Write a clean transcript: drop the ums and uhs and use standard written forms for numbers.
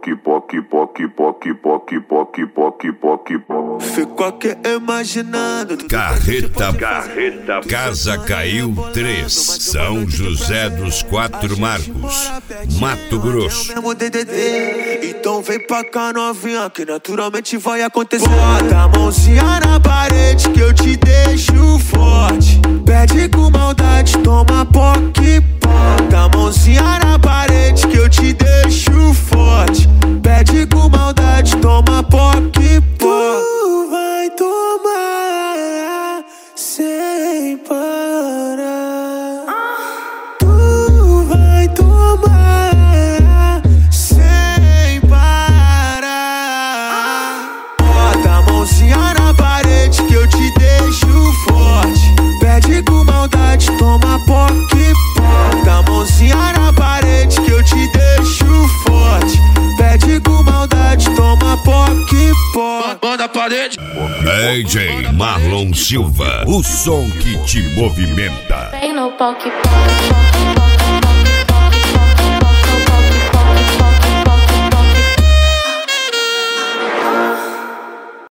Fico aqui imaginando. Carreta, Casa Caiu 3, São José dos Quatro Marcos, Mato Grosso. Então vem pra cá, novinha, que naturalmente vai acontecer. Bota a mãozinha na parede que eu te deixo forte. Pede com maldade, toma poque. Bota a mãozinha na parede que eu te deixo forte. Pede com maldade, toma poque. Tu vai tomar sem parar. Tu vai tomar sem parar. Bota a mãozinha na parede que eu te deixo forte. Pede com maldade, toma poque. Bota a mãozinha na parede que eu te deixo forte. Pede com maldade, toma poque. Bota a parede. DJ Marlon Silva, o som que te movimenta. Vem no poque, poque, poque, poque.